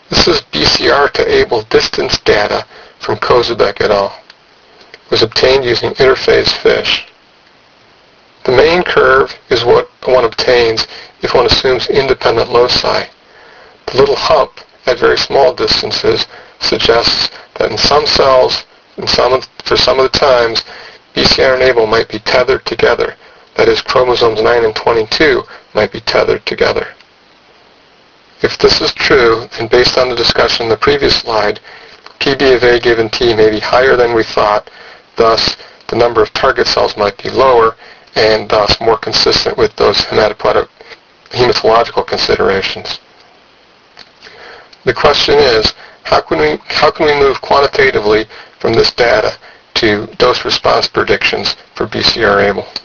This is BCR to ABLE distance data from Kozubek et al. It was obtained using interphase FISH. The main curve is what one obtains if one assumes independent loci. The little hump at very small distances suggests that in some cells, for some of the times, BCR and ABLE might be tethered together. That is, chromosomes 9 and 22 might be tethered together. If this is true, then based on the discussion in the previous slide, PB of A given T may be higher than we thought, thus the number of target cells might be lower, and thus more consistent with those hematological considerations. The question is, how can we move quantitatively from this data to dose response predictions for BCR-ABLE?